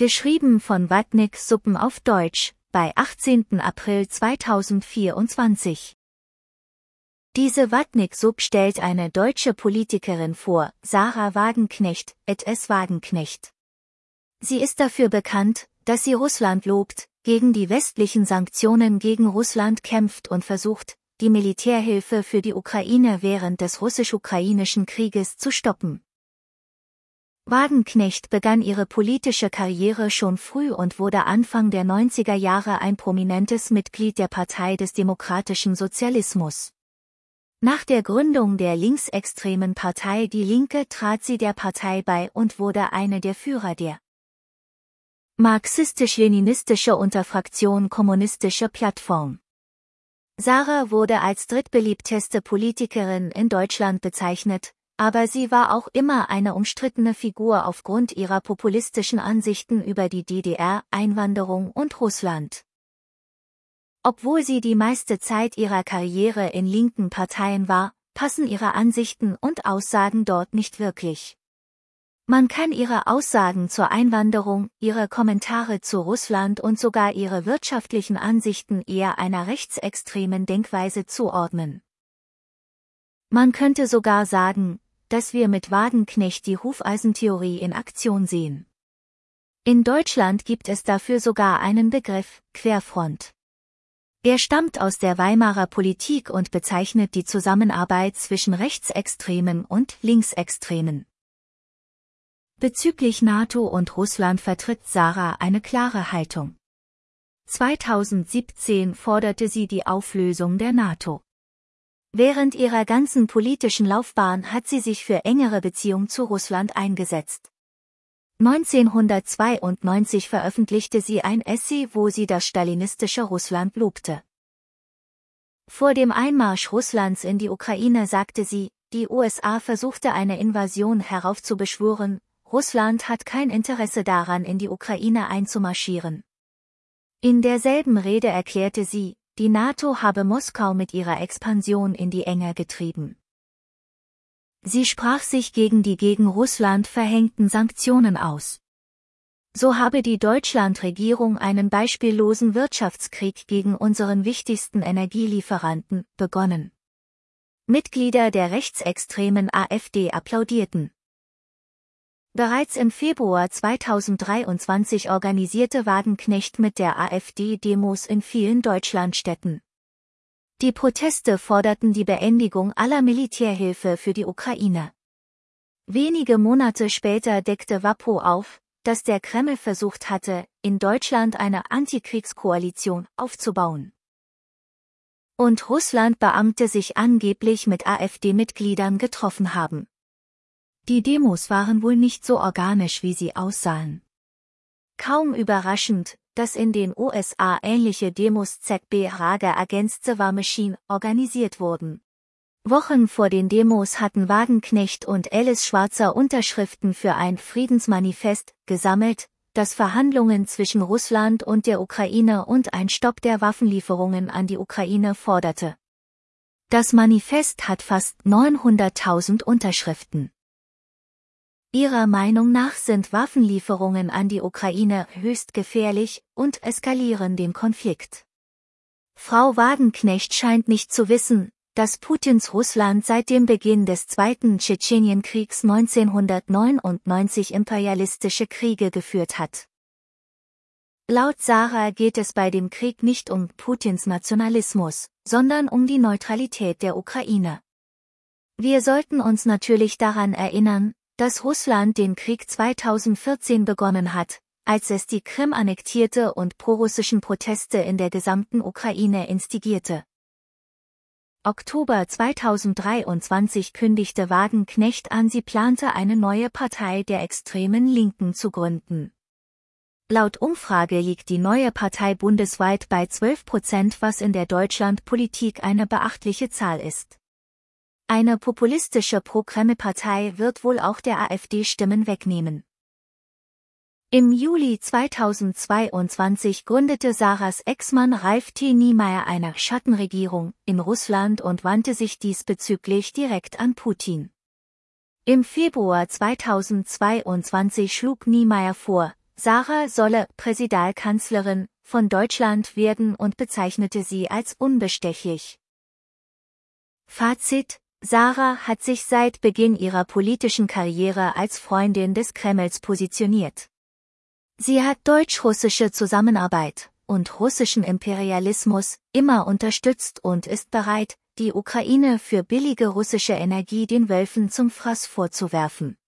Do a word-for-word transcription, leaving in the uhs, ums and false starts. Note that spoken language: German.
Geschrieben von Wadnik Suppen auf Deutsch, bei achtzehnten April zweitausendvierundzwanzig. Diese Wadnik Sub stellt eine deutsche Politikerin vor, Sarah Wagenknecht, et es Wagenknecht. Sie ist dafür bekannt, dass sie Russland lobt, gegen die westlichen Sanktionen gegen Russland kämpft und versucht, die Militärhilfe für die Ukraine während des russisch-ukrainischen Krieges zu stoppen. Wagenknecht begann ihre politische Karriere schon früh und wurde Anfang der neunziger Jahre ein prominentes Mitglied der Partei des demokratischen Sozialismus. Nach der Gründung der linksextremen Partei Die Linke trat sie der Partei bei und wurde eine der Führer der marxistisch-leninistische Unterfraktion Kommunistische Plattform. Sarah wurde als drittbeliebteste Politikerin in Deutschland bezeichnet, aber sie war auch immer eine umstrittene Figur aufgrund ihrer populistischen Ansichten über die D D R, Einwanderung und Russland. Obwohl sie die meiste Zeit ihrer Karriere in linken Parteien war, passen ihre Ansichten und Aussagen dort nicht wirklich. Man kann ihre Aussagen zur Einwanderung, ihre Kommentare zu Russland und sogar ihre wirtschaftlichen Ansichten eher einer rechtsextremen Denkweise zuordnen. Man könnte sogar sagen, dass wir mit Wagenknecht die Hufeisentheorie in Aktion sehen. In Deutschland gibt es dafür sogar einen Begriff, Querfront. Er stammt aus der Weimarer Politik und bezeichnet die Zusammenarbeit zwischen Rechtsextremen und Linksextremen. Bezüglich NATO und Russland vertritt Sarah eine klare Haltung. zweitausendsiebzehn forderte sie die Auflösung der NATO. Während ihrer ganzen politischen Laufbahn hat sie sich für engere Beziehungen zu Russland eingesetzt. neunzehnhundertzweiundneunzig veröffentlichte sie ein Essay, wo sie das stalinistische Russland lobte. Vor dem Einmarsch Russlands in die Ukraine sagte sie, die U S A versuchte eine Invasion heraufzubeschwören, Russland hat kein Interesse daran, in die Ukraine einzumarschieren. In derselben Rede erklärte sie, die NATO habe Moskau mit ihrer Expansion in die Enge getrieben. Sie sprach sich gegen die gegen Russland verhängten Sanktionen aus. So habe die Deutschlandregierung einen beispiellosen Wirtschaftskrieg gegen unseren wichtigsten Energielieferanten begonnen. Mitglieder der rechtsextremen AfD applaudierten. Bereits im Februar zweitausenddreiundzwanzig organisierte Wagenknecht mit der AfD Demos in vielen Deutschlandstädten. Die Proteste forderten die Beendigung aller Militärhilfe für die Ukraine. Wenige Monate später deckte WaPo auf, dass der Kreml versucht hatte, in Deutschland eine Antikriegskoalition aufzubauen. Und Russland Beamte sich angeblich mit AfD-Mitgliedern getroffen haben. Die Demos waren wohl nicht so organisch, wie sie aussahen. Kaum überraschend, dass in den U S A ähnliche Demos Z B Rage Against the War Machine organisiert wurden. Wochen vor den Demos hatten Wagenknecht und Alice Schwarzer Unterschriften für ein Friedensmanifest gesammelt, das Verhandlungen zwischen Russland und der Ukraine und ein Stopp der Waffenlieferungen an die Ukraine forderte. Das Manifest hat fast neunhunderttausend Unterschriften. Ihrer Meinung nach sind Waffenlieferungen an die Ukraine höchst gefährlich und eskalieren den Konflikt. Frau Wagenknecht scheint nicht zu wissen, dass Putins Russland seit dem Beginn des Zweiten Tschetschenienkriegs neunzehnhundertneunundneunzig imperialistische Kriege geführt hat. Laut Sarah geht es bei dem Krieg nicht um Putins Nationalismus, sondern um die Neutralität der Ukraine. Wir sollten uns natürlich daran erinnern, dass Russland den Krieg zweitausendvierzehn begonnen hat, als es die Krim annektierte und prorussischen Proteste in der gesamten Ukraine instigierte. Oktober zweitausenddreiundzwanzig kündigte Wagenknecht an, sie plante eine neue Partei der extremen Linken zu gründen. Laut Umfrage liegt die neue Partei bundesweit bei zwölf Prozent, was in der Deutschlandpolitik eine beachtliche Zahl ist. Eine populistische Pro-Kreml-Partei wird wohl auch der AfD Stimmen wegnehmen. Im Juli zweitausendzweiundzwanzig gründete Sarahs Ex-Mann Ralf T. Niemeyer eine Schattenregierung in Russland und wandte sich diesbezüglich direkt an Putin. Im Februar zweitausendzweiundzwanzig schlug Niemeyer vor, Sarah solle Präsidentkanzlerin von Deutschland werden und bezeichnete sie als unbestechlich. Fazit: Sarah hat sich seit Beginn ihrer politischen Karriere als Freundin des Kremls positioniert. Sie hat deutsch-russische Zusammenarbeit und russischen Imperialismus immer unterstützt und ist bereit, die Ukraine für billige russische Energie den Wölfen zum Fraß vorzuwerfen.